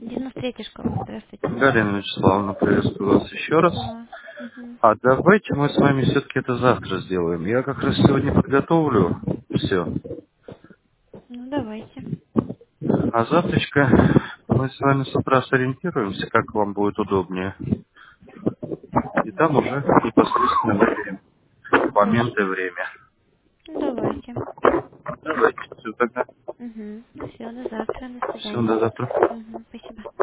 93-я школа. Здравствуйте. Галина Вячеславовна, приветствую вас еще раз. Да. Мгм. А давайте мы с вами все-таки это завтра сделаем. Я как раз сегодня подготовлю все. Ну, давайте. А завтрачка мы с вами с утра сориентируемся, как вам будет удобнее. И там уже непосредственно выберем момент и время. Ну, давайте. Давайте, все тогда. Угу. Все, до завтра. До Все, свидания. до завтра. Угу. Спасибо.